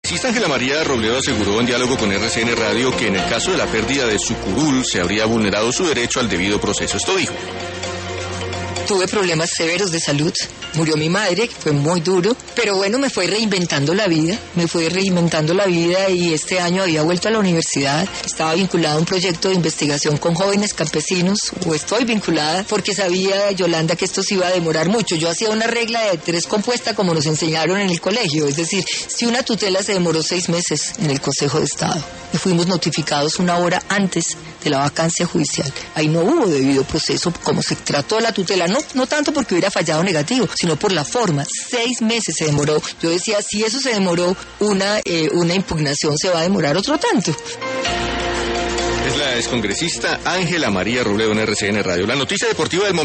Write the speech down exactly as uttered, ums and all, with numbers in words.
Congresista Ángela María Robledo aseguró en diálogo con R C N Radio que en el caso de la pérdida de su curul se habría vulnerado su derecho al debido proceso. Esto dijo. Tuve problemas severos de salud, murió mi madre, que fue muy duro, pero bueno, me fue reinventando la vida, me fue reinventando la vida y este año había vuelto a la universidad, estaba vinculada a un proyecto de investigación con jóvenes campesinos, o estoy vinculada, porque sabía, Yolanda, que esto se iba a demorar mucho. Yo hacía una regla de tres compuesta como nos enseñaron en el colegio, es decir, si una tutela se demoró seis meses en el Consejo de Estado y fuimos notificados una hora antes de la vacancia judicial, ahí no hubo debido proceso como se trató la tutela, no, no tanto porque hubiera fallado negativo, sino por la forma. Seis meses se demoró. Yo decía, si eso se demoró, una, eh, una impugnación se va a demorar otro tanto. Es la excongresista Ángela María Robledo en R C N Radio. La noticia deportiva del momento.